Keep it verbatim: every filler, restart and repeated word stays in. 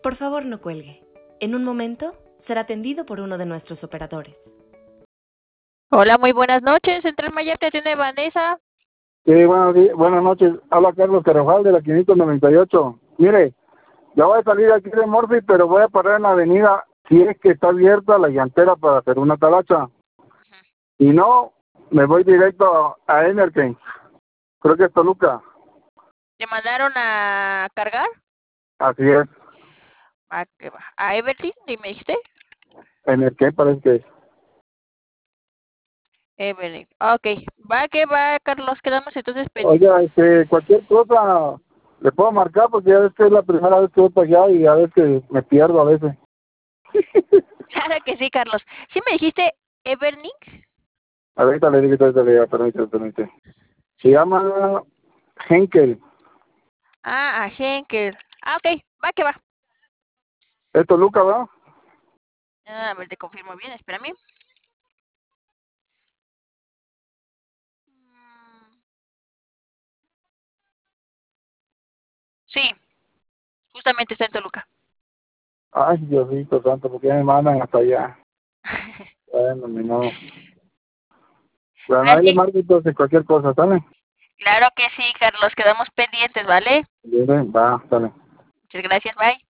Por favor, no cuelgue. En un momento será atendido por uno de nuestros operadores. Hola, muy buenas noches. Central Mayer te atiende Vanessa. Sí, buenos días, buenas noches. Habla Carlos Carajal de la quinientos noventa y ocho. Mire, ya voy a salir aquí de Morphy, pero voy a parar en la avenida si es que está abierta la llantera para hacer una talacha. Y no, me voy directo a Enerken. Creo que es Toluca. ¿Te mandaron a cargar? Así es. ¿A, a Everly? ¿Me dijiste? Enerken parece que es. Everly. Ok. Va que va, Carlos. Quedamos entonces pendientes. Oiga, este, cualquier cosa le puedo marcar porque ya ves que es la primera vez que voy para allá y a veces que me pierdo a veces. Claro que sí, Carlos. ¿Sí me dijiste Everning? Ahorita le digo, ahorita le digo, permíteme, permíteme. Se llama Henkel. Ah, a Henkel. Ah, ok. Va que va. ¿Es Toluca, verdad? Ah, a ver, te confirmo bien. Espérame. Sí. Justamente está en Toluca. Ay, Diosito santo, porque ya me mandan hasta allá. Bueno, mi no. Bueno, Ahora ahí le sí. marco entonces cualquier cosa, ¿sale? Claro que sí, Carlos. Quedamos pendientes, ¿vale? Bien, va, sale. Muchas gracias. Bye.